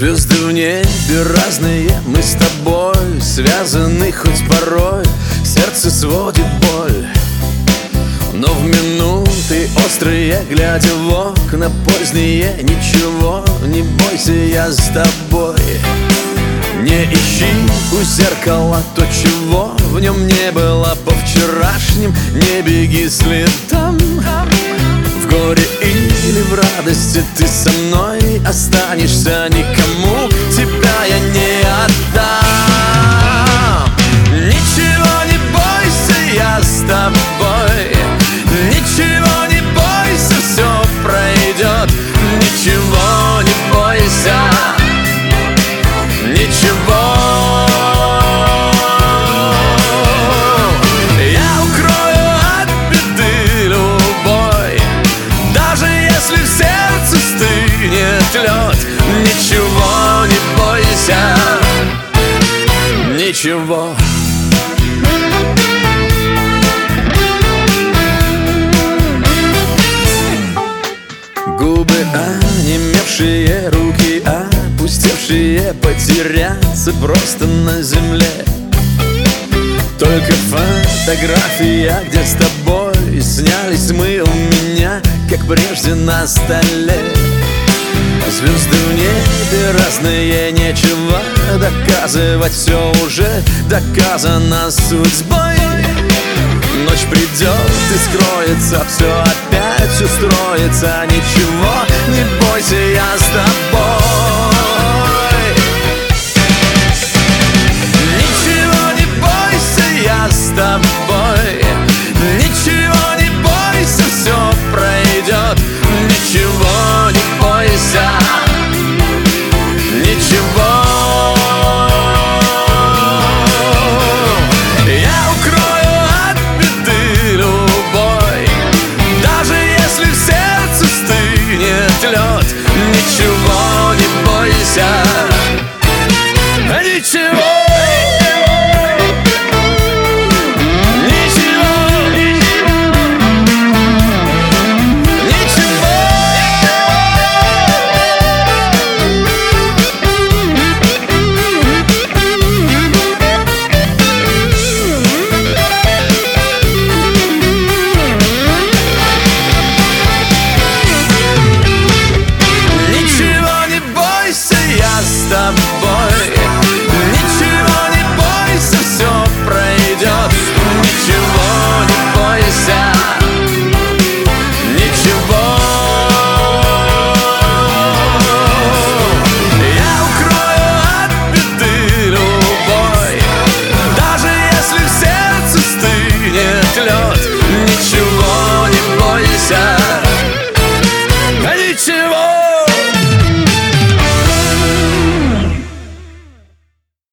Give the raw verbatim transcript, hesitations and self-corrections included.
Звезды в небе разные, мы с тобой связаны хоть порой, сердце сводит боль. Но в минуты острые, глядя в окна поздние, ничего, не бойся, я с тобой. Не ищи у зеркала то, чего в нем не было по вчерашним, не беги следом. В горе или в радости ты со мной останешься, никому тебя я не отдам. Ничего не бойся, я с тобой. Ничего не бойся, все пройдет. Ничего не бойся. Ничего. Я укрою от беды любой, даже если в сердце стынет лед. Ничего не бойся. Ничего. Губы онемевшие, руки опустевшие, потеряться просто на земле. Только фотография, где с тобой снялись мы у меня, как прежде на столе. Звезды в небе разные, нечего доказывать, все уже доказано судьбой. Ночь придет и скроется, все опять устроится. Ничего, не бойся, я с тобой.